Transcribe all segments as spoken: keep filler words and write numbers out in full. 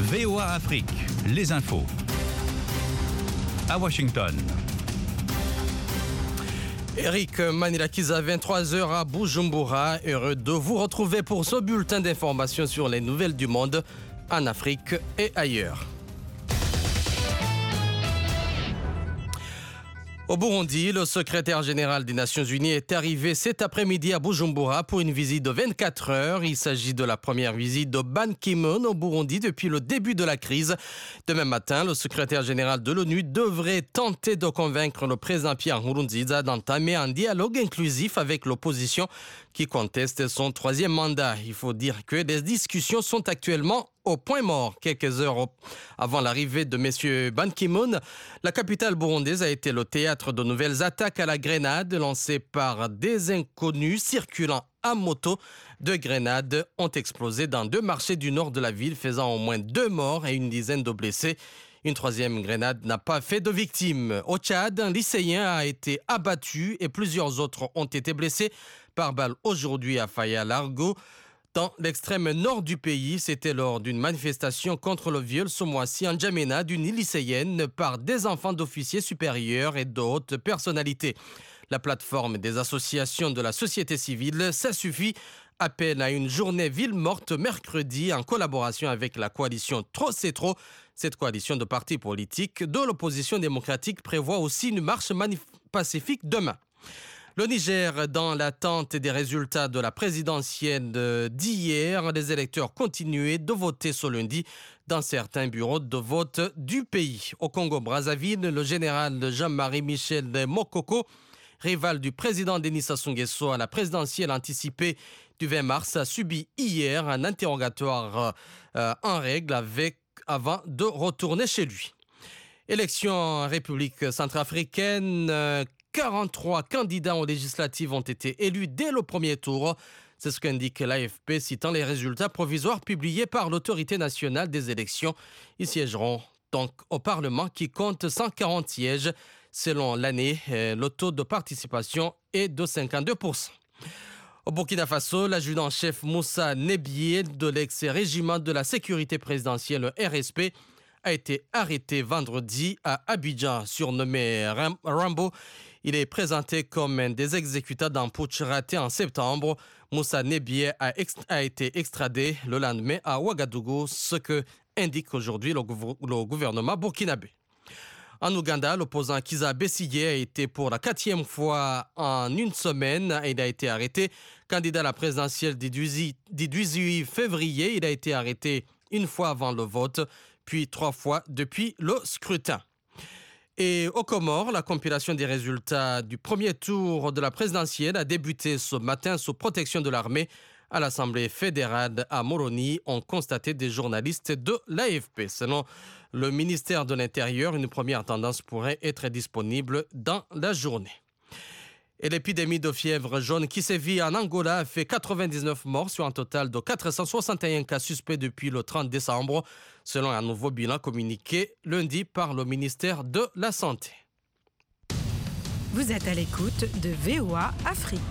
V O A Afrique, les infos. À Washington. Eric Manilakiza, vingt-trois heures à Bujumbura. Heureux de vous retrouver pour ce bulletin d'information sur les nouvelles du monde en Afrique et ailleurs. Au Burundi, le secrétaire général des Nations Unies est arrivé cet après-midi à Bujumbura pour une visite de vingt-quatre heures. Il s'agit de la première visite de Ban Ki-moon au Burundi depuis le début de la crise. Demain matin, le secrétaire général de l'ONU devrait tenter de convaincre le président Pierre Nkurunziza d'entamer un dialogue inclusif avec l'opposition qui conteste son troisième mandat. Il faut dire que les discussions sont actuellement au point mort. Quelques heures avant l'arrivée de M. Ban Ki-moon, la capitale burundaise a été le théâtre de nouvelles attaques à la grenade lancées par des inconnus circulant à moto. Deux grenades ont explosé dans deux marchés du nord de la ville, faisant au moins deux morts et une dizaine de blessés. Une troisième grenade n'a pas fait de victimes. Au Tchad, un lycéen a été abattu et plusieurs autres ont été blessés par balle aujourd'hui à Faya Largo. Dans l'extrême nord du pays, c'était lors d'une manifestation contre le viol ce mois-ci en N'Djamena d'une lycéenne par des enfants d'officiers supérieurs et d'autres personnalités. La plateforme des associations de la société civile, Ça suffit, appelle à une journée ville morte mercredi en collaboration avec la coalition Trop c'est trop. Cette coalition de partis politiques de l'opposition démocratique prévoit aussi une marche manif- pacifique demain. Le Niger, dans l'attente des résultats de la présidentielle d'hier, les électeurs continuaient de voter ce lundi dans certains bureaux de vote du pays. Au Congo-Brazzaville, le général Jean-Marie Michel Mokoko, rival du président Denis Sassou Nguesso à la présidentielle anticipée du vingt mars, a subi hier un interrogatoire euh, en règle avec, avant de retourner chez lui. Élection en République centrafricaine, euh, quarante-trois candidats aux législatives ont été élus dès le premier tour. C'est ce qu'indique l'A F P, citant les résultats provisoires publiés par l'autorité nationale des élections. Ils siégeront donc au Parlement qui compte cent quarante sièges. Selon l'année, le taux de participation est de cinquante-deux pour cent. Au Burkina Faso, l'adjudant-chef Moussa Nebié de l'ex-régiment de la sécurité présidentielle R S P a été arrêté vendredi à Abidjan, surnommé Ram- Rambo. Il est présenté comme un des exécutants d'un putsch raté en septembre. Moussa Nebié a, ex- a été extradé le lendemain à Ouagadougou, ce que indique aujourd'hui le, gouv- le gouvernement burkinabé. En Ouganda, l'opposant Kizza Besigye a été pour la quatrième fois en une semaine. Il a été arrêté. Candidat à la présidentielle du dix-huit février, il a été arrêté une fois avant le vote, puis trois fois depuis le scrutin. Et aux Comores, la compilation des résultats du premier tour de la présidentielle a débuté ce matin sous protection de l'armée. À l'Assemblée fédérale à Moroni, ont constaté des journalistes de l'A F P. Selon le ministère de l'Intérieur, une première tendance pourrait être disponible dans la journée. Et l'épidémie de fièvre jaune qui sévit en Angola a fait quatre-vingt-dix-neuf morts sur un total de quatre cent soixante et un cas suspects depuis le trente décembre, selon un nouveau bilan communiqué lundi par le ministère de la Santé. Vous êtes à l'écoute de V O A Afrique.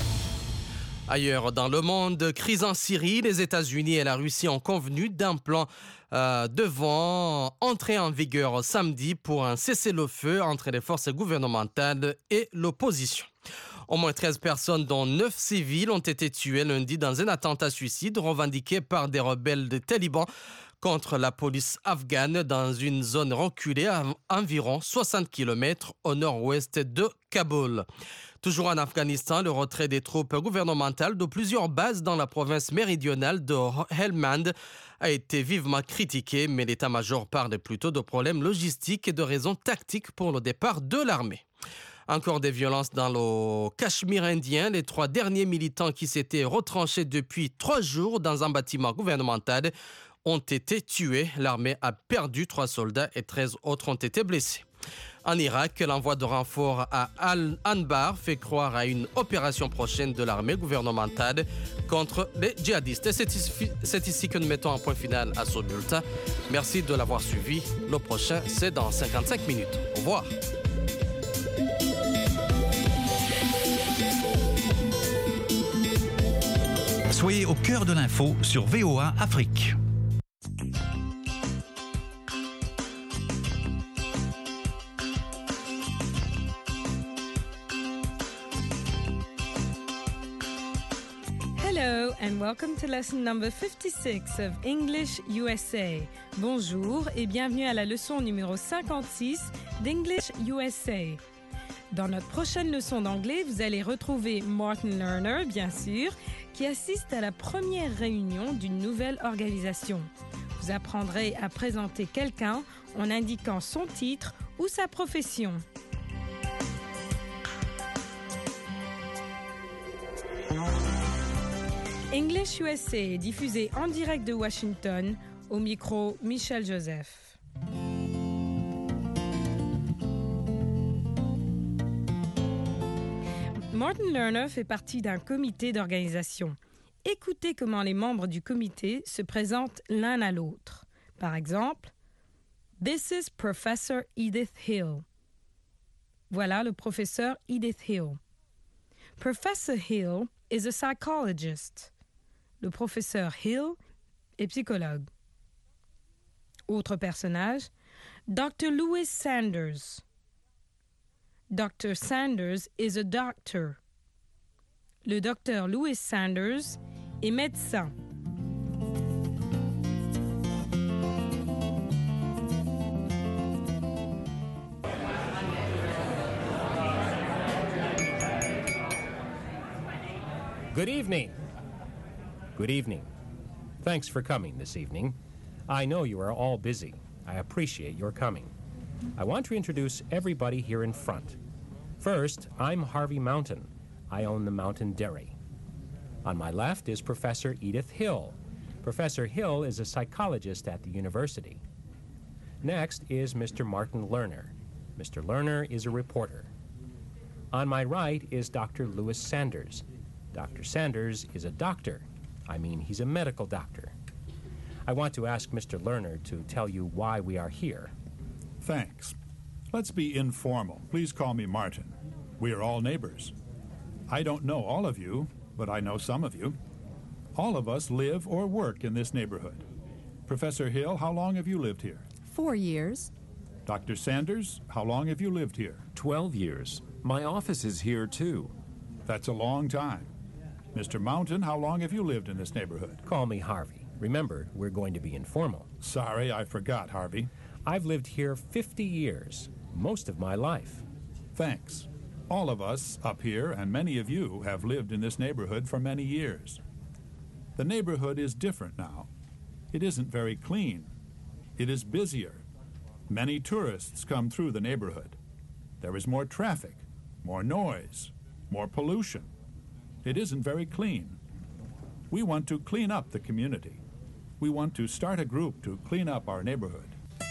Ailleurs dans le monde, crise en Syrie, les États-Unis et la Russie ont convenu d'un plan euh, devant entrer en vigueur samedi pour un cessez-le-feu entre les forces gouvernementales et l'opposition. Au moins treize personnes, dont neuf civils, ont été tuées lundi dans un attentat suicide revendiqué par des rebelles des talibans contre la police afghane dans une zone reculée à environ soixante kilomètres au nord-ouest de Kaboul. Toujours en Afghanistan, le retrait des troupes gouvernementales de plusieurs bases dans la province méridionale de Helmand a été vivement critiqué, mais l'état-major parle plutôt de problèmes logistiques et de raisons tactiques pour le départ de l'armée. Encore des violences dans le Cachemire indien. Les trois derniers militants qui s'étaient retranchés depuis trois jours dans un bâtiment gouvernemental ont été tués. L'armée a perdu trois soldats et treize autres ont été blessés. En Irak, l'envoi de renforts à Al-Anbar fait croire à une opération prochaine de l'armée gouvernementale contre les djihadistes. C'est ici, c'est ici que nous mettons un point final à ce bulletin. Merci de l'avoir suivi. Le prochain, c'est dans cinquante-cinq minutes. Au revoir. Soyez au cœur de l'info sur V O A Afrique. Hello and welcome to lesson number fifty-six of English U S A. Bonjour et bienvenue à la leçon numéro cinquante-six d'English U S A. Dans notre prochaine leçon d'anglais, vous allez retrouver Martin Lerner, bien sûr, qui assiste à la première réunion d'une nouvelle organisation. Vous apprendrez à présenter quelqu'un en indiquant son titre ou sa profession. English U S A est diffusé en direct de Washington, au micro Michel Joseph. Martin Lerner fait partie d'un comité d'organisation. Écoutez comment les membres du comité se présentent l'un à l'autre. Par exemple, « This is Professor Edith Hill ». Voilà le professeur Edith Hill. Professor Hill is a psychologist. Le professeur Hill est psychologue. Autre personnage, docteur Louis Sanders. docteur Sanders is a doctor. Le docteur Louis Sanders est médecin. Good evening. Good evening. Thanks for coming this evening. I know you are all busy. I appreciate your coming. I want to introduce everybody here in front. First, I'm Harvey Mountain. I own the Mountain Dairy. On my left is Professor Edith Hill. Professor Hill is a psychologist at the university. Next is Mister Martin Lerner. Mister Lerner is a reporter. On my right is Doctor Louis Sanders. Doctor Sanders is a doctor. I mean, he's a medical doctor. I want to ask Mister Lerner to tell you why we are here. Thanks. Let's be informal. Please call me Martin. We are all neighbors. I don't know all of you, but I know some of you. All of us live or work in this neighborhood. Professor Hill, how long have you lived here? Four years. Doctor Sanders, how long have you lived here? Twelve years. My office is here, too. That's a long time. Mister Mountain, how long have you lived in this neighborhood? Call me Harvey. Remember, we're going to be informal. Sorry, I forgot, Harvey. I've lived here fifty years, most of my life. Thanks. All of us up here, and many of you, have lived in this neighborhood for many years. The neighborhood is different now. It isn't very clean. It is busier. Many tourists come through the neighborhood. There is more traffic, more noise, more pollution. It isn't very clean. We want to clean up the community. We want to start a group to clean up our neighborhood.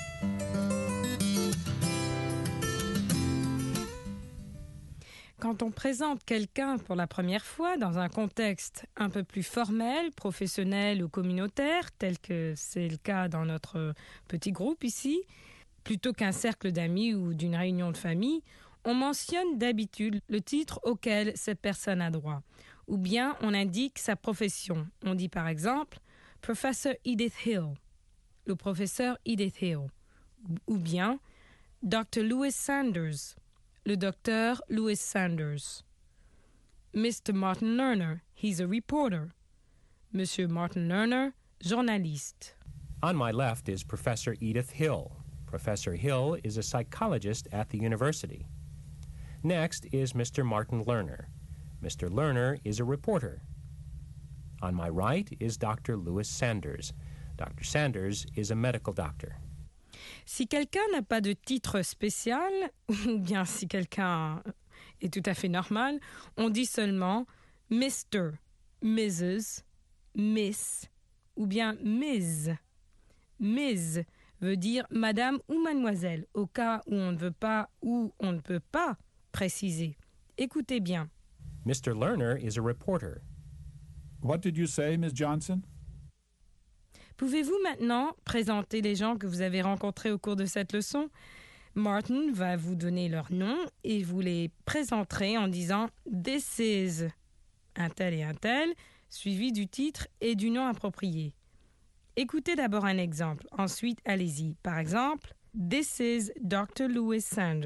Quand on présente quelqu'un pour la première fois dans un contexte un peu plus formel, professionnel ou communautaire, tel que c'est le cas dans notre petit groupe ici, plutôt qu'un cercle d'amis ou d'une réunion de famille, on mentionne d'habitude le titre auquel cette personne a droit, ou bien on indique sa profession. On dit par exemple « Professor Edith Hill », le professeur Edith Hill, ou bien « docteur Louis Sanders », le docteur Louis Sanders. Mister Martin Lerner, he's a reporter. Monsieur Martin Lerner, journaliste. On my left is Professor Edith Hill. Professor Hill is a psychologist at the university. Next is Mister Martin Lerner. Mister Lerner is a reporter. On my right is Doctor Louis Sanders. Doctor Sanders is a medical doctor. Si quelqu'un n'a pas de titre spécial, ou bien si quelqu'un est tout à fait normal, on dit seulement Mister, Missus, Miss, ou bien Miss. Miss veut dire Madame ou Mademoiselle, au cas où on ne veut pas ou on ne peut pas préciser. Écoutez bien. Mister Lerner is a reporter. What did you say, Miss Johnson? Pouvez-vous maintenant présenter les gens que vous avez rencontrés au cours de cette leçon? Martin va vous donner leur nom et vous les présenterez en disant « This is » un tel et un tel, suivi du titre et du nom approprié. Écoutez d'abord un exemple, ensuite allez-y. Par exemple, « This is doctor Louis Sanders ».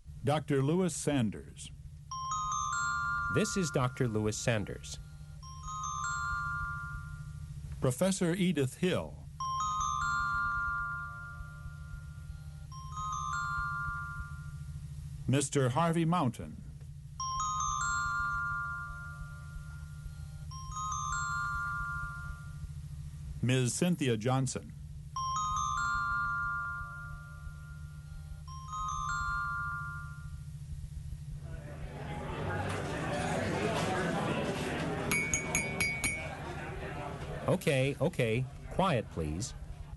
Doctor Louis Sanders. This is Doctor Louis Sanders. Professor Edith Hill. Mister Harvey Mountain. Miz Cynthia Johnson. Okay, okay. Quiet, please.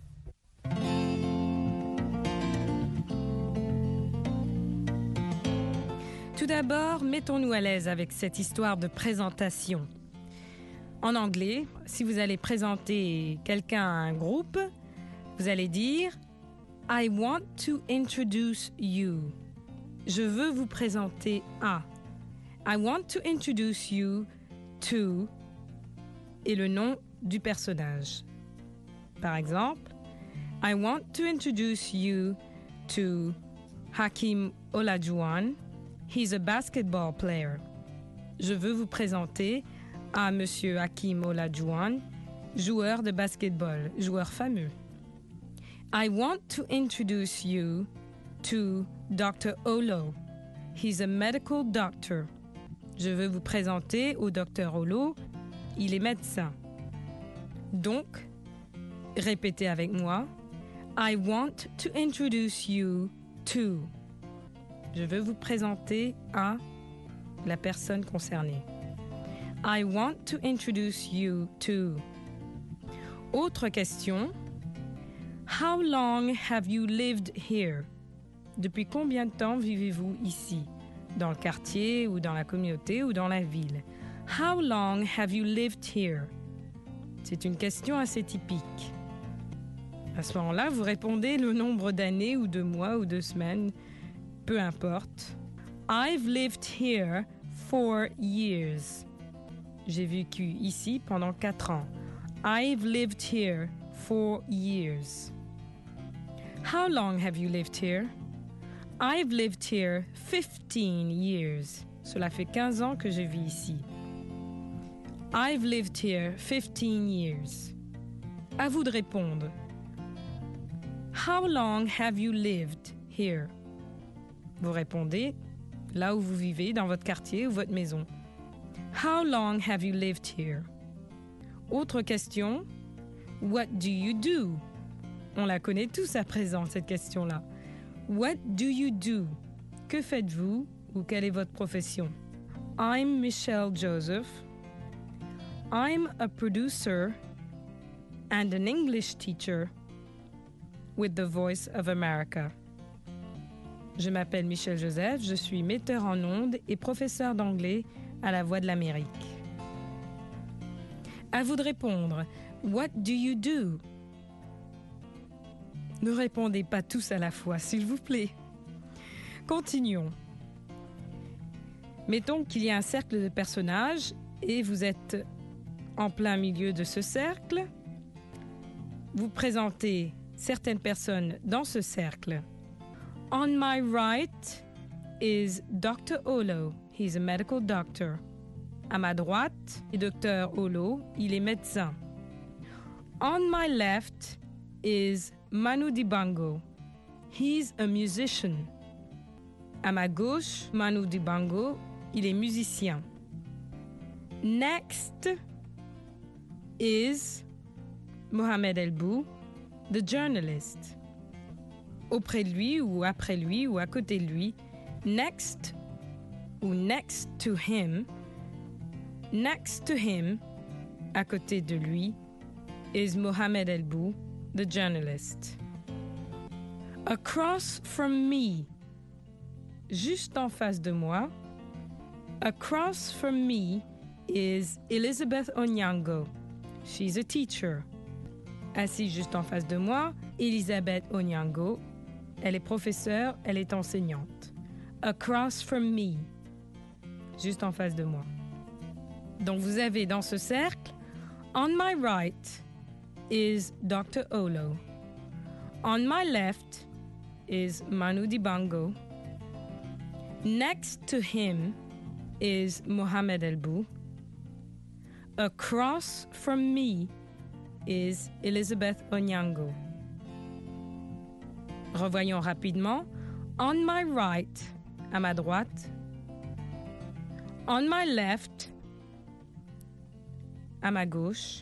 Tout d'abord, mettons-nous à l'aise avec cette histoire de présentation. En anglais, si vous allez présenter quelqu'un à un groupe, vous allez dire « I want to introduce you ». Je veux vous présenter à. I want to introduce you to et le nom du personnage. Par exemple, I want to introduce you to Hakeem Olajuwon. He's a basketball player. Je veux vous présenter à Monsieur Hakeem Olajuwon, joueur de basketball, joueur fameux. I want to introduce you to doctor Olo. He's a medical doctor. Je veux vous présenter au docteur Olo. Il est médecin. Donc, répétez avec moi. I want to introduce you to. Je veux vous présenter à la personne concernée. I want to introduce you to. Autre question. How long have you lived here? Depuis combien de temps vivez-vous ici? Dans le quartier ou dans la communauté ou dans la ville? How long have you lived here? C'est une question assez typique. À ce moment-là, vous répondez le nombre d'années ou de mois ou de semaines, peu importe. I've lived here for years. J'ai vécu ici pendant quatre ans. I've lived here for years. How long have you lived here? I've lived here fifteen years. Cela fait quinze ans que je vis ici. I've lived here fifteen years. À vous de répondre. How long have you lived here? Vous répondez là où vous vivez, dans votre quartier ou votre maison. How long have you lived here? Autre question. What do you do? On la connaît tous à présent, cette question-là. What do you do? Que faites-vous ou quelle est votre profession? I'm Michelle Joseph. I'm a producer and an English teacher with the Voice of America. Je m'appelle Michelle Joseph, je suis metteur en ondes et professeur d'anglais à la Voix de l'Amérique. À vous de répondre. What do you do? Ne répondez pas tous à la fois, s'il vous plaît. Continuons. Mettons qu'il y a un cercle de personnages et vous êtes en plein milieu de ce cercle. Vous présentez certaines personnes dans ce cercle. On my right is doctor Olo. He's a medical doctor. À ma droite est docteur Olo. Il est médecin. On my left is Manu Dibango. He's a musician. À ma gauche, Manu Dibango. Il est musicien. Next is Mohamed Elbou, the journalist. Auprès de lui ou après lui ou à côté de lui, next ou next to him, next to him, à côté de lui, is Mohamed Elbou, the journalist. Across from me, juste en face de moi, across from me is Elizabeth Onyango. She's a teacher. Assis juste en face de moi, Elizabeth Onyango. Elle est professeure, elle est enseignante. Across from me. Juste en face de moi. Donc vous avez dans ce cercle, on my right is doctor Olo. On my left is Manu Dibango. Next to him is Mohamed Elbou. Across from me is Elizabeth Onyango. Revoyons rapidement. On my right, à ma droite. On my left, à ma gauche.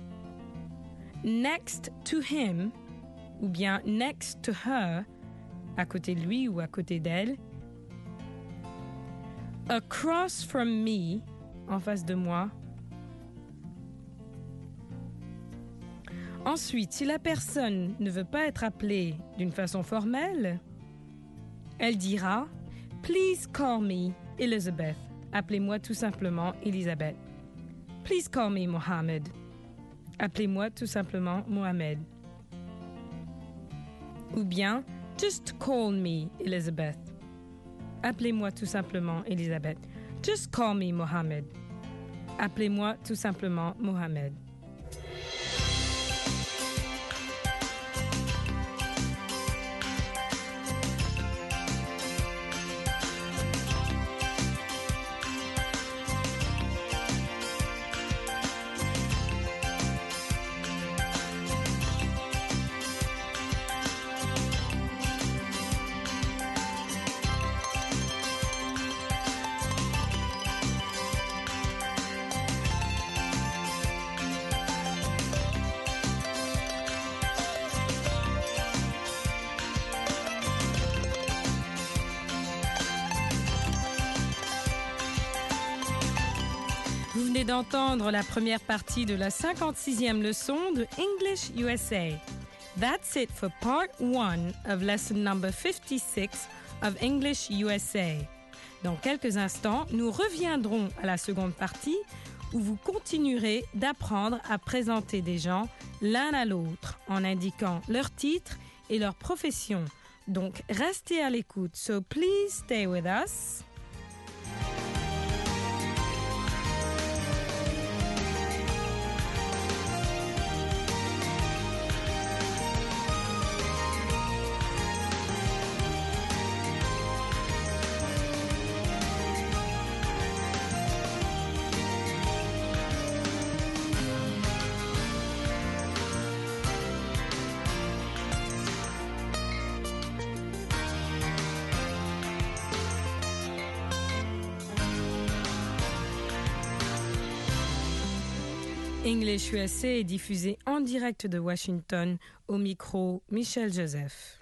Next to him, ou bien next to her, à côté de lui ou à côté d'elle. Across from me, en face de moi. Ensuite, si la personne ne veut pas être appelée d'une façon formelle, elle dira « Please call me Elizabeth ». Appelez-moi tout simplement Elisabeth. « Please call me Mohammed ». Appelez-moi tout simplement Mohamed. Ou bien « Just call me Elizabeth ». Appelez-moi tout simplement Elisabeth. « Just call me Mohammed ». Appelez-moi tout simplement Mohamed. Vous venez d'entendre la première partie de la cinquante-sixième leçon de English U S A. That's it for part one of lesson number fifty-six of English U S A. Dans quelques instants, nous reviendrons à la seconde partie où vous continuerez d'apprendre à présenter des gens l'un à l'autre en indiquant leur titre et leur profession. Donc, restez à l'écoute. So please stay with us. English U S A est diffusé en direct de Washington, au micro Michel Joseph.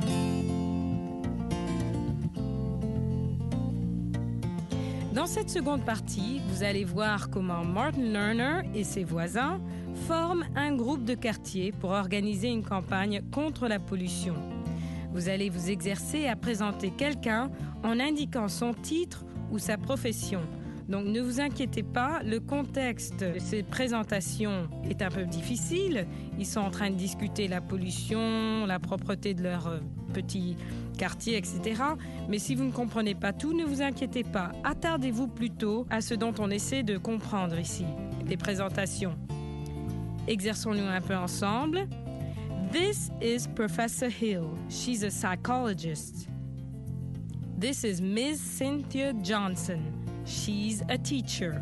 Dans cette seconde partie, vous allez voir comment Martin Lerner et ses voisins forment un groupe de quartier pour organiser une campagne contre la pollution. Vous allez vous exercer à présenter quelqu'un en indiquant son titre ou sa profession. Donc ne vous inquiétez pas, le contexte de ces présentations est un peu difficile. Ils sont en train de discuter la pollution, la propreté de leur petit quartier, et cetera. Mais si vous ne comprenez pas tout, ne vous inquiétez pas. Attardez-vous plutôt à ce dont on essaie de comprendre ici, les présentations. Exerçons-nous un peu ensemble. This is Professor Hill. She's a psychologist. This is Miss Cynthia Johnson. She's a teacher.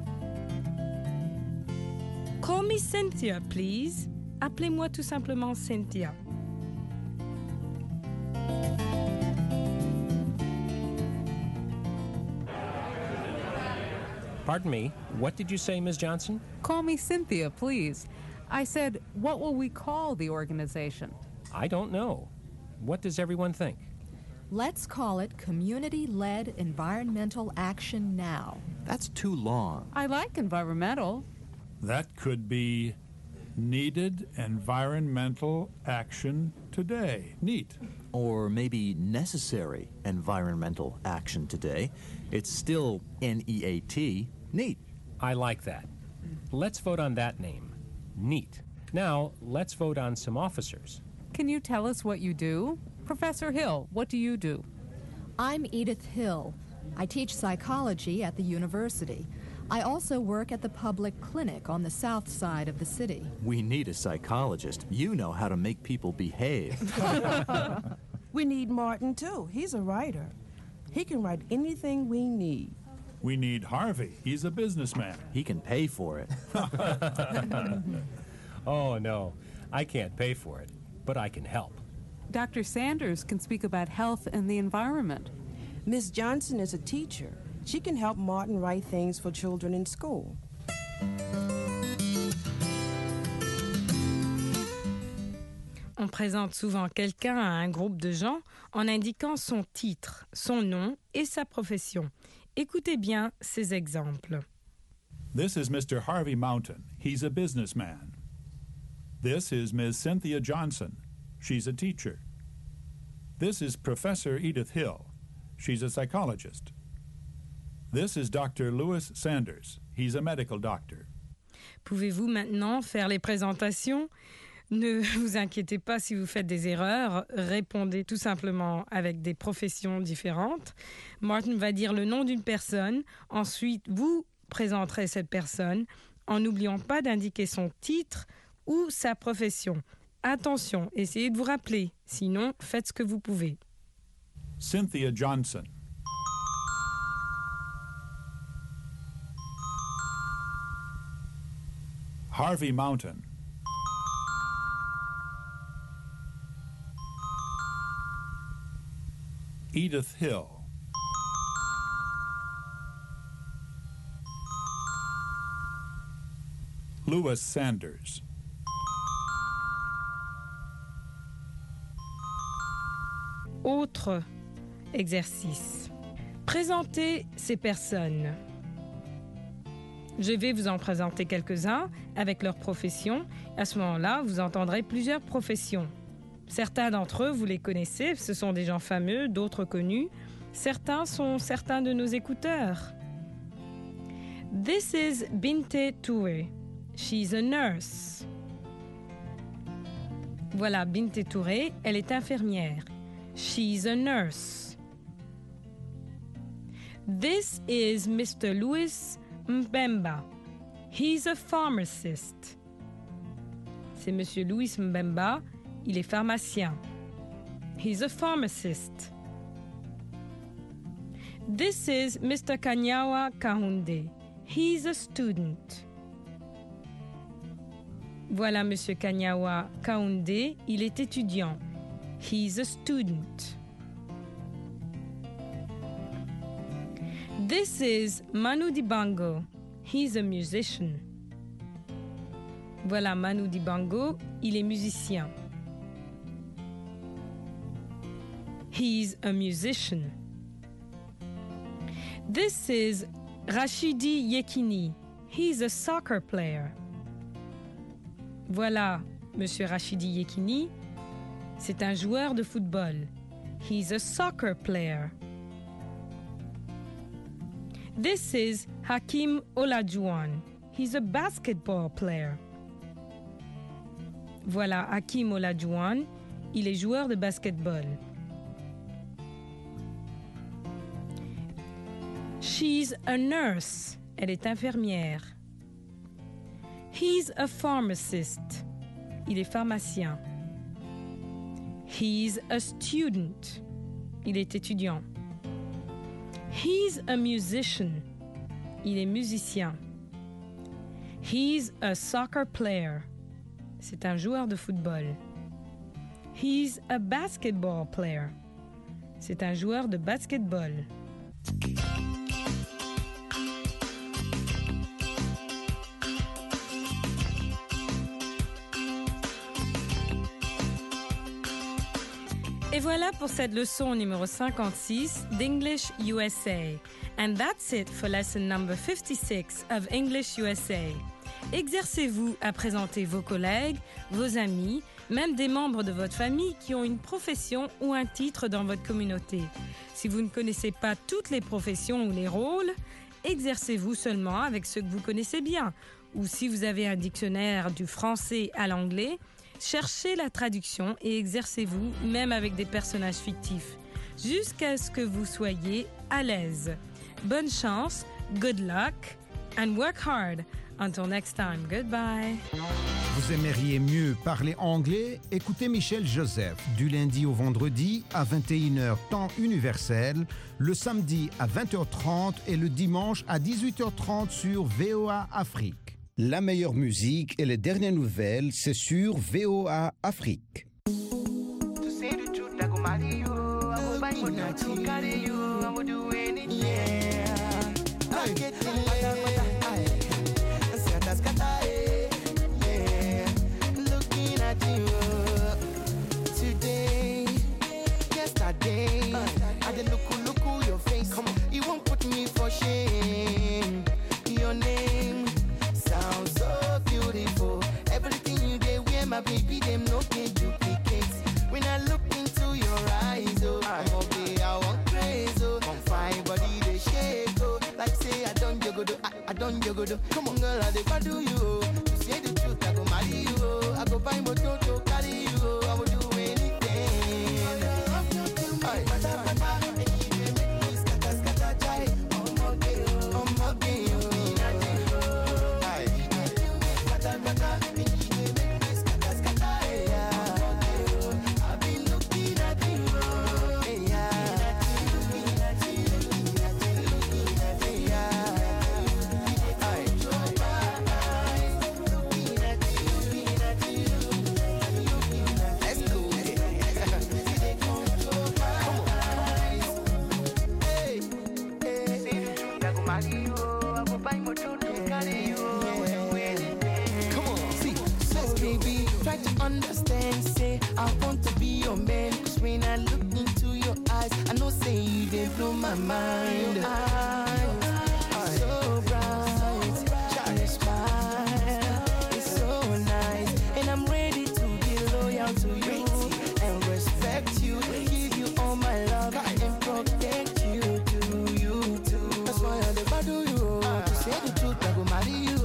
Call me Cynthia, please. Appelez-moi tout simplement Cynthia. Pardon me, what did you say, Miz Johnson? Call me Cynthia, please. I said, what will we call the organization? I don't know. What does everyone think? Let's call it Community-Led Environmental Action Now. That's too long. I like environmental. That could be Needed Environmental Action Today. Neat. Or maybe Necessary Environmental Action Today. It's still N E A T. Neat. I like that. Let's vote on that name. Neat. Now, let's vote on some officers. Can you tell us what you do? Professor Hill, what do you do? I'm Edith Hill. I teach psychology at the university. I also work at the public clinic on the south side of the city. We need a psychologist. You know how to make people behave. We need Martin, too. He's a writer. He can write anything we need. We need Harvey. He's a businessman. He can pay for it. Oh, no. I can't pay for it, but I can help. Doctor Sanders can speak about health and the environment. Miss Johnson is a teacher. She can help Martin write things for children in school. On présente souvent quelqu'un à un groupe de gens en indiquant son titre, son nom et sa profession. Écoutez bien ces exemples. This is Mister Harvey Mountain. He's a businessman. This is Miss Cynthia Johnson. She's a teacher. This is Professor Edith Hill. She's a psychologist. This is Doctor Louis Sanders. He's a medical doctor. Pouvez-vous maintenant faire les présentations ? Ne vous inquiétez pas si vous faites des erreurs, répondez tout simplement avec des professions différentes. Martin va dire le nom d'une personne, ensuite vous présenterez cette personne en n'oubliant pas d'indiquer son titre ou sa profession. Attention, essayez de vous rappeler, sinon faites ce que vous pouvez. Cynthia Johnson. Harvey Mountain. Edith Hill. Louis Sanders. Autre exercice. Présentez ces personnes. Je vais vous en présenter quelques-uns avec leur profession. À ce moment-là, vous entendrez plusieurs professions. Certains d'entre eux, vous les connaissez, ce sont des gens fameux, d'autres connus. Certains sont certains de nos écouteurs. This is Binte Touré. She's a nurse. Voilà, Binte Touré, elle est infirmière. She's a nurse. This is Mister Louis Mbemba. He's a pharmacist. C'est Monsieur Louis Mbemba. Il est pharmacien. He's a pharmacist. This is Mister Kanyawa Kahunde. He's a student. Voilà Monsieur Kanyawa Kahunde. Il est étudiant. He's a student. This is Manu Dibango. He's a musician. Voilà Manu Dibango. Il est musicien. He's a musician. This is Rashidi Yekini. He's a soccer player. Voilà, Monsieur Rashidi Yekini, c'est un joueur de football. He's a soccer player. This is Hakim Olajuwon. He's a basketball player. Voilà, Hakim Olajuwon, il est joueur de basketball. She's a nurse. Elle est infirmière. He's a pharmacist. Il est pharmacien. He's a student. Il est étudiant. He's a musician. Il est musicien. He's a soccer player. C'est un joueur de football. He's a basketball player. C'est un joueur de basketball. Et voilà pour cette leçon numéro cinquante-six d'English U S A. And that's it for lesson number fifty-six of English U S A. Exercez-vous à présenter vos collègues, vos amis, même des membres de votre famille qui ont une profession ou un titre dans votre communauté. Si vous ne connaissez pas toutes les professions ou les rôles, exercez-vous seulement avec ceux que vous connaissez bien. Ou si vous avez un dictionnaire du français à l'anglais, cherchez la traduction et exercez-vous même avec des personnages fictifs, jusqu'à ce que vous soyez à l'aise. Bonne chance, good luck, and work hard. Until next time, goodbye. Vous aimeriez mieux parler anglais? Écoutez Michel Joseph du lundi au vendredi à vingt et une heures temps universel, le samedi à vingt heures trente et le dimanche à dix-huit heures trente sur V O A Afrique. La meilleure musique et les dernières nouvelles, c'est sur V O A Afrique. Come on, girl, I dey do you. To say the truth, I go marry you. I go buy motor to carry you. I will do anything. Aye. Understand, say I want to be your man. Cause when I look into your eyes, I know say you they blow my mind. Your eyes are so bright, your smile is so nice, and I'm ready to be loyal to you and respect you, give you all my love and protect you, do you too. That's why I never do you. To say the truth, I go marry you.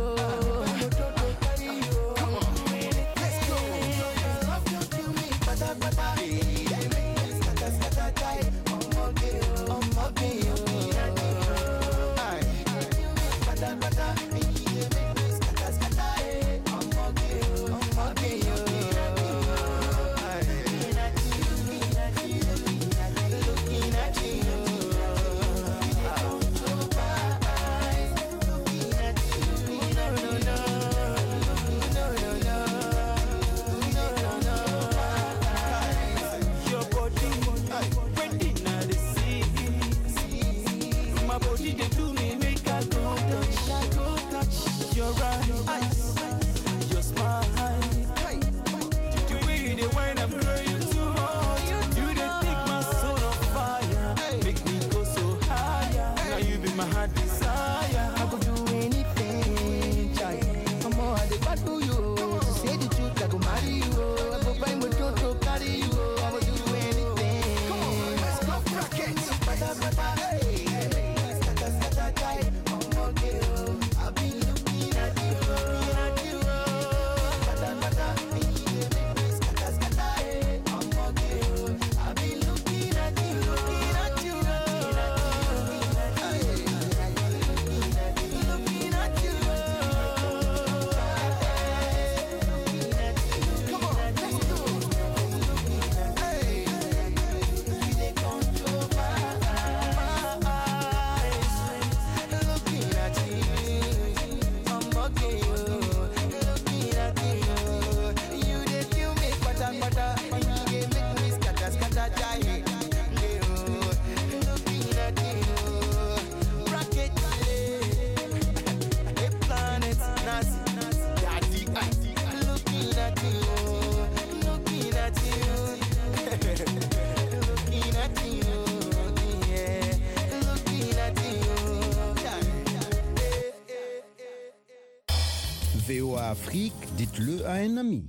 V O A Afrique, dites-le à un ami.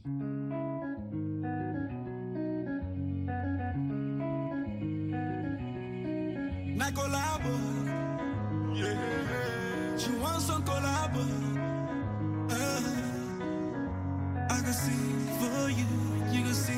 Na collab, yeah. She wants some collab. Uh, I can see for you, you can see